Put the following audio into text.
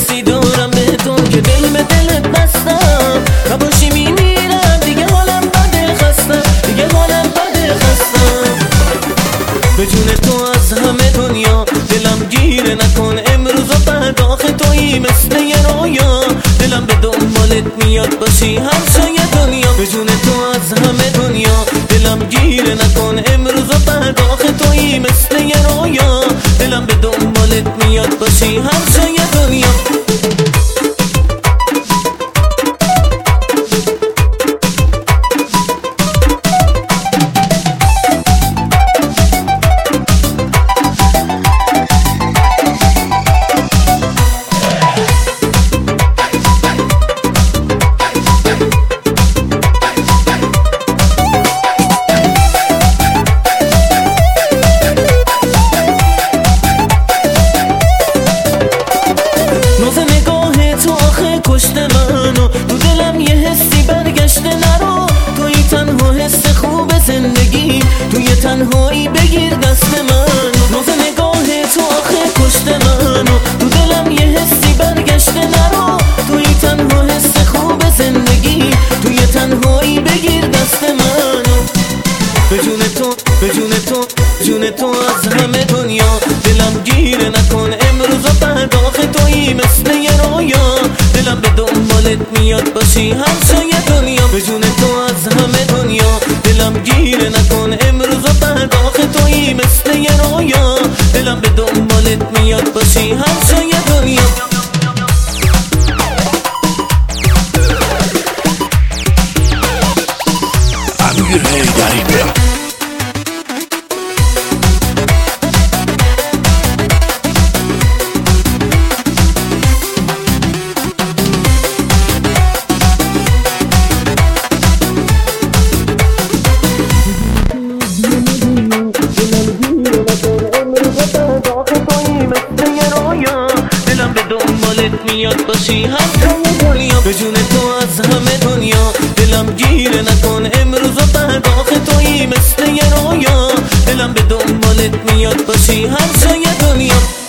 حسی دارم به تو که دل به دلت بستم، نباشی میمیرم دیگه حالم بده خستم، دیگه حالم بده خستم. به جون تو از همه دنیا دلم گیره نکن، امروز و فردا آخه تویی مثل یه رویا، دلم به دنبالت میاد باشی هر جای دنیا. به جون تو از همه دنیا دلم گیره نکن، امروز و فردا آخه تویی مثل یه رویا، دلم به دنبالت میاد باشی هر جای دنیا. کشته منو تو دلم یه حسی برگشته نرو، توی تنها حس خوب زندگی، توی تنهایی بگیر دست منو. ناز نگاه تو آخه کشته منو تو دلم یه حسی برگشته نرو، توی تنها حس خوب زندگی، توی تنهایی بگیر دست منو. به جون تو به جون تو جون تو از همه دنیا دلم گیره نکن، امروز و فردا آخه تویی مثل یه رویا، دلم به دنبالت میاد باشی هر جای دنیا. به جون تو از همه دنیا دلم گیره نکن، امروز و فردا آخه تویی مثل یه رویا، دلم به دنبالت میاد باشی هر جای دنیا. امیر حیدری میاد باشی هر جای دنیا. به جون تو از همه دنیا دلم گیره نکن، امروز و فردا آخه تویی مثل یه رویا، دلم به دنبالت میاد باشی هر جای دنیا.